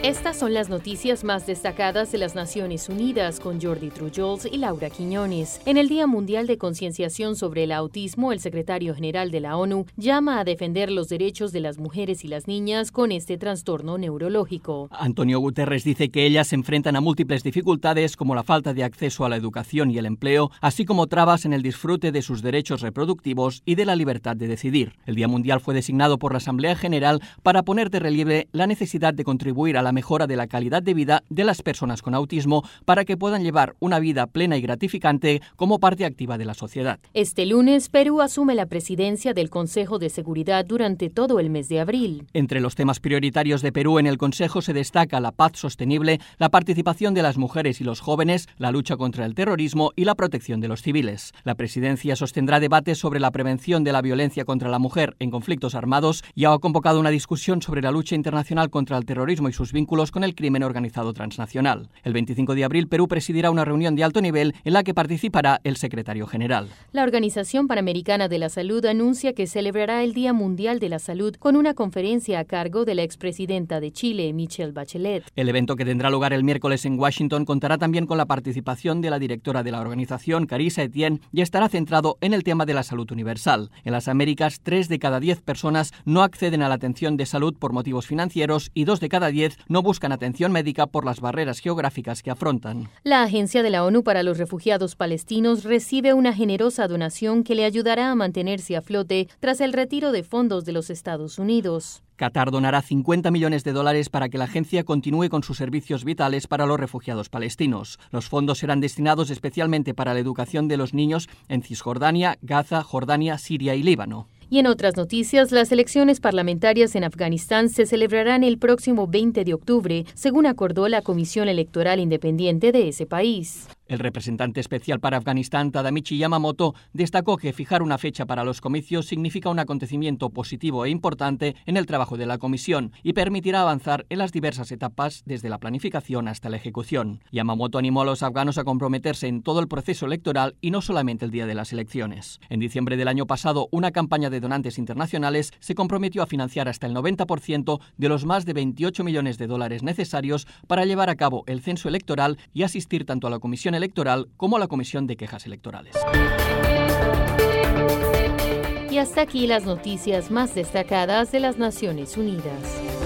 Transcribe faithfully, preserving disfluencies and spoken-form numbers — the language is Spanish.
Estas son las noticias más destacadas de las Naciones Unidas con Jordi Trujols y Laura Quiñones. En el Día Mundial de Concienciación sobre el Autismo, el secretario general de la ONU llama a defender los derechos de las mujeres y las niñas con este trastorno neurológico. Antonio Guterres dice que ellas se enfrentan a múltiples dificultades como la falta de acceso a la educación y el empleo, así como trabas en el disfrute de sus derechos reproductivos y de la libertad de decidir. El Día Mundial fue designado por la Asamblea General para poner de relieve la necesidad de contribuir a la mejora de la calidad de vida de las personas con autismo para que puedan llevar una vida plena y gratificante como parte activa de la sociedad. Este lunes, Perú asume la presidencia del Consejo de Seguridad durante todo el mes de abril. Entre los temas prioritarios de Perú en el Consejo se destaca la paz sostenible, la participación de las mujeres y los jóvenes, la lucha contra el terrorismo y la protección de los civiles. La presidencia sostendrá debates sobre la prevención de la violencia contra la mujer en conflictos armados y ha convocado una discusión sobre la lucha internacional contra el terrorismo y sus vínculos con el crimen organizado transnacional. El veinticinco de abril, Perú presidirá una reunión de alto nivel en la que participará el secretario general. La Organización Panamericana de la Salud anuncia que celebrará el Día Mundial de la Salud con una conferencia a cargo de la expresidenta de Chile, Michelle Bachelet. El evento, que tendrá lugar el miércoles en Washington, contará también con la participación de la directora de la organización, Carissa Etienne, y estará centrado en el tema de la salud universal. En las Américas, tres de cada diez personas no acceden a la atención de salud por motivos financieros y dos de cada diez no buscan atención médica por las barreras geográficas que afrontan. La Agencia de la ONU para los Refugiados Palestinos recibe una generosa donación que le ayudará a mantenerse a flote tras el retiro de fondos de los Estados Unidos. Qatar donará cincuenta millones de dólares para que la agencia continúe con sus servicios vitales para los refugiados palestinos. Los fondos serán destinados especialmente para la educación de los niños en Cisjordania, Gaza, Jordania, Siria y Líbano. Y en otras noticias, las elecciones parlamentarias en Afganistán se celebrarán el próximo veinte de octubre, según acordó la Comisión Electoral Independiente de ese país. El representante especial para Afganistán, Tadamichi Yamamoto, destacó que fijar una fecha para los comicios significa un acontecimiento positivo e importante en el trabajo de la comisión y permitirá avanzar en las diversas etapas desde la planificación hasta la ejecución. Yamamoto animó a los afganos a comprometerse en todo el proceso electoral y no solamente el día de las elecciones. En diciembre del año pasado, una campaña de donantes internacionales se comprometió a financiar hasta el noventa por ciento de los más de veintiocho millones de dólares necesarios para llevar a cabo el censo electoral y asistir tanto a la Comisión Electoral como a la Comisión de Quejas Electorales. Y hasta aquí las noticias más destacadas de las Naciones Unidas.